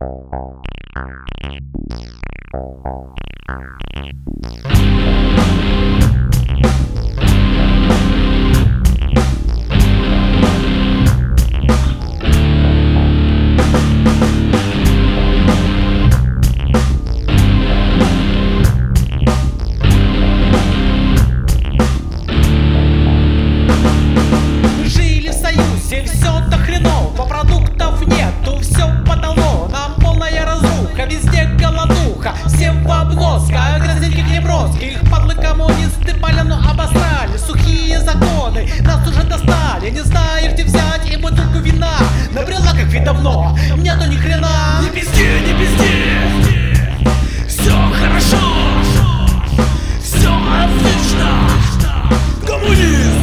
Все так хреново, продуктов нету, все подало, нам полная разруха, везде голодуха, все в обносках, грязненьких неброских, падлы коммунисты поляну обосрали, сухие законы нас уже достали, не знаешь где взять и бутылку вина, набрела как вид давно, нету ни хрена. Не пизди, не пизди, все хорошо, все отлично, коммунизм.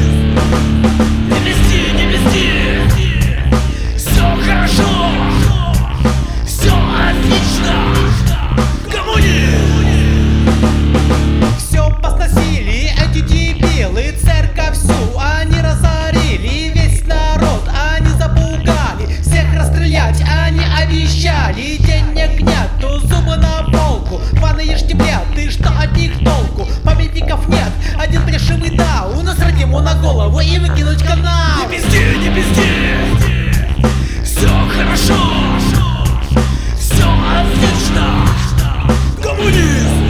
Церковь всю они разорили, весь народ они запугали, всех расстрелять они обещали, денег нету, зубы на полку, паны ешьте бред, ты что от них толку, памятников нет, один плешивый да, у нас ему на голову и выкинуть канал. Не пизди, не пизди, все хорошо, все отлично, коммунизм.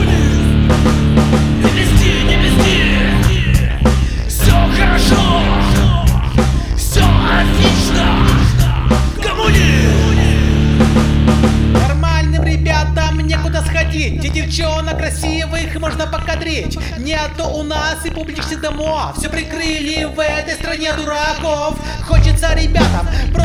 Некуда сходить, где девчонок красивых можно покадрить. Нету у нас и публичных домов, все прикрыли в этой стране дураков. Хочется ребятам